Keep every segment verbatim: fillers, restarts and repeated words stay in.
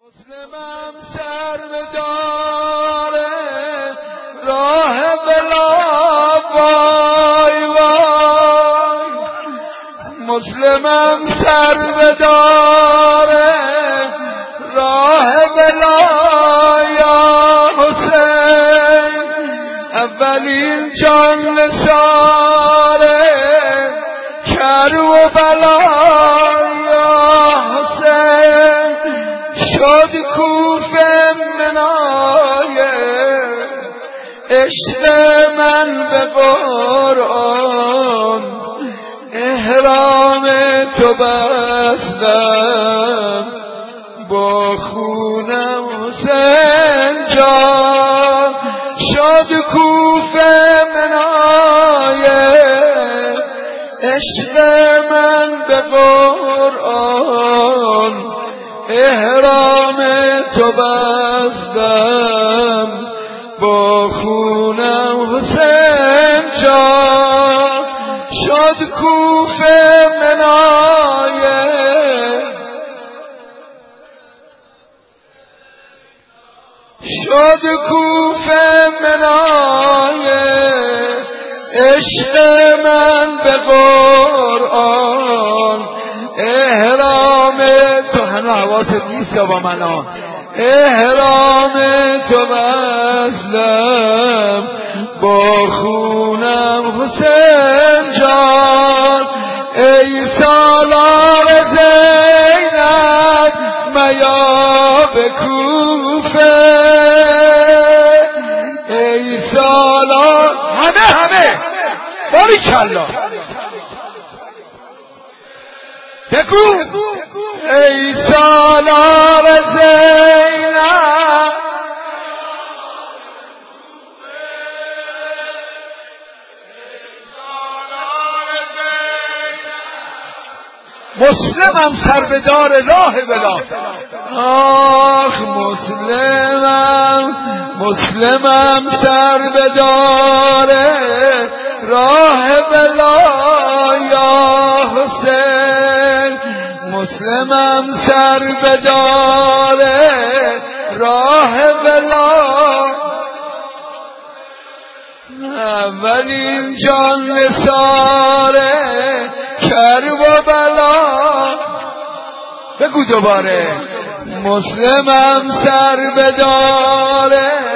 مسلمم سر به دار راه بلا وای وای، مسلمم سر به دار راه بلا یا حسین، اولین جان نثار کرب و بلا یا حسین، شد کوفه منای عشق من به قرآن، احرام تو بستم با خونم حسین جان، شد کوفه منای عشق من به قرآن، احرام تو بستم با خونم حسین جان، شد کوفه منای شد کوفه منای عشق من به قرآن، احرام تو هنو حواست نیست یا با من، احرام تو بستم با خونم حسین جان، ای سالار زینب میا به کوفه، ای سالار همه همه باریکالله بگو، ای سالار زینب مسلمم سربدار راه بلا، آخ مسلمم مسلمم سربدار راه بلا یا حسین، مسلمم سربدار راه بلا، اولین جان نثار کرب و بلا، بگو دوباره، مسلمم سربدار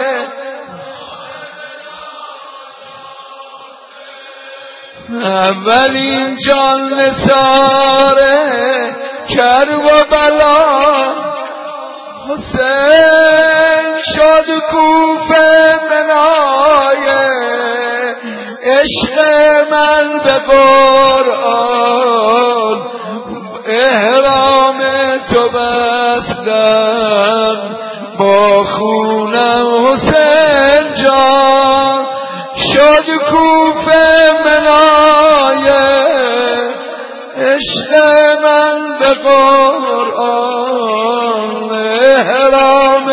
اولین جان نثار کرب و بلا، حسین شد کوفه منای عشق من به قرآن، احرام تو بستم با خونم حسین جان، شد کوفه منای عشق من به قرآن، احرام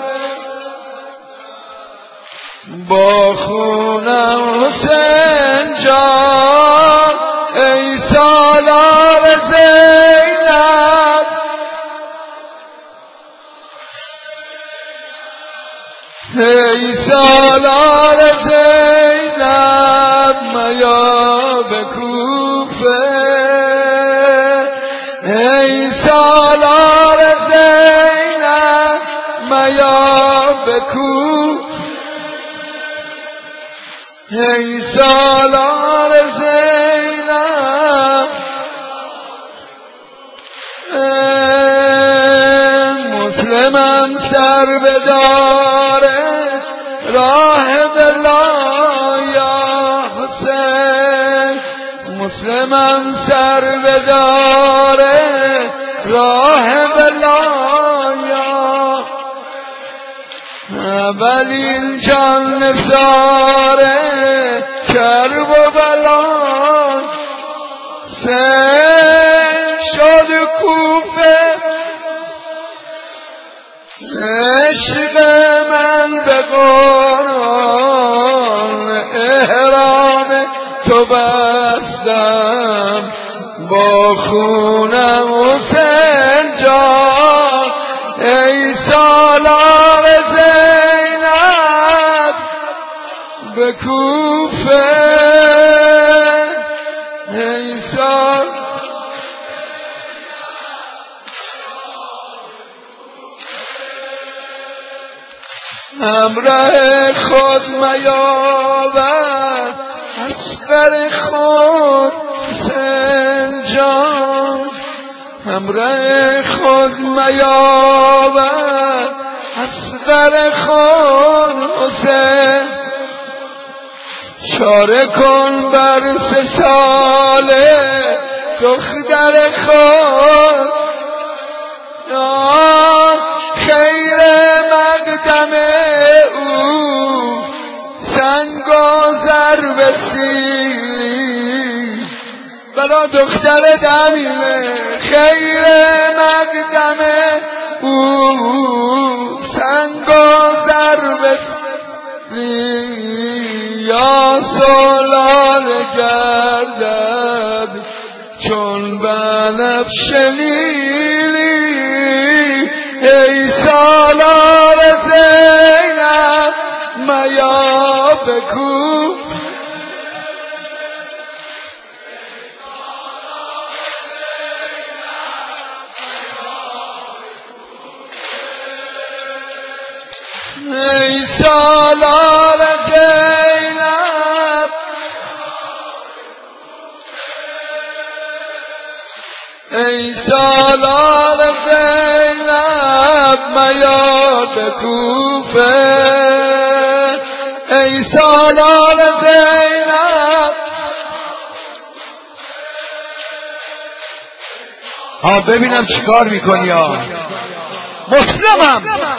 با خونم حسین جان، ای سالار زینب ای سالار زینب میا به کوفه، ای سالار زینب میا به کوفه، ای سالار زینب مسلمم سربدار راه بلا یا حسین، مسلمم سربدار راه بلا یا، اولین جان نثار کرب و بلا، حسین شد کوفه عشق من به قرآن، احرام تو بستم با خونم حسین جان، ای ای سالار زینب به کوفه ای سال همراه خود میاور اصغر خود سنجان همراه خود میاور اصغر خود حسین چاره کن بر سه ساله دختر خود خیر مقدم او سنگ و زر بسیلی برا دختر دمیله خیر مقدم او سنگ و زر بسیلی یا سالار گردد چون بنفش لیلی ای سالار زینب میا بکو ای سالار زینب ای سالار زینب میا به کوفه ای سالار زینب ها ببینم چیکار میکنی ها مسلمم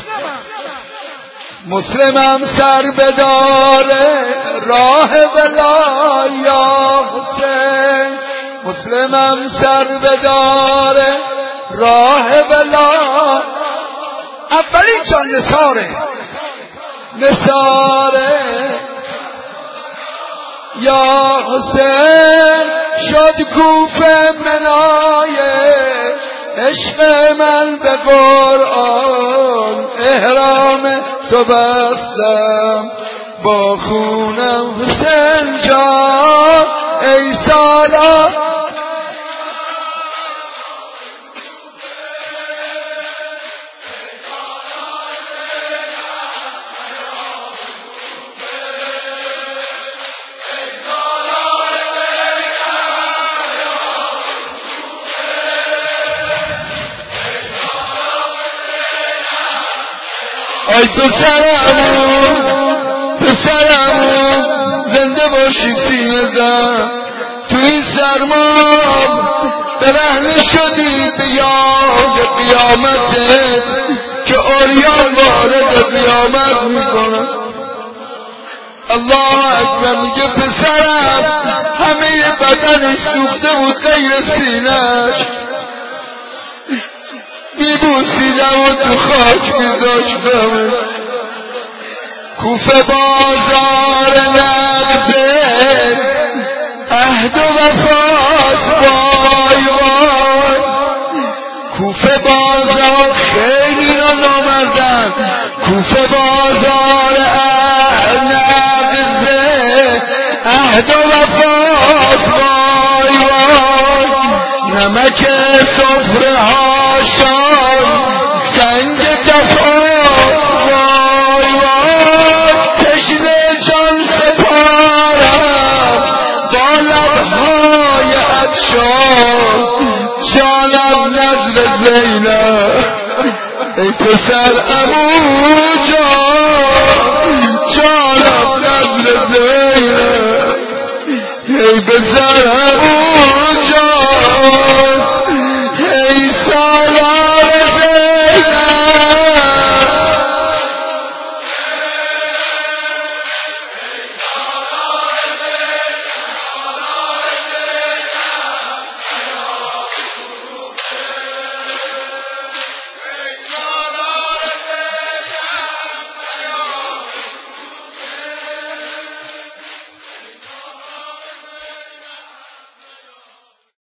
مسلمم سر بداره راه بلا یا حسین مسلمم سر بداره راه بلا اولین جان نثاره نثاره یا حسین شد کوفه منایه عشق من به قرآن احرام تو بستم با خونم حسین جان ای سالار ای پسرمون پسرمون زنده باشی سینه زن تو این سرما برهنه شدی به یاد قیامته که اوریان وارد قیامت میکنن الله اکبر میگه پسرم همه بدنش سوخته بود غیر سینه‌اش میبوسیدم و تو خاک میذاشتم کوفه بازار نقده عهد و وفاست وای وای کوفه بازار خیلی را نامردن کوفه بازار نقده عهد و وفاست وای وای نمک سفره هاشان سنگ جفاست وای وای تشنه جان سپارم با لبهای عطشان جانم نزد زینب ای پسر عمو جان جانم نزد زینب ای پسر عمو جان ای سالار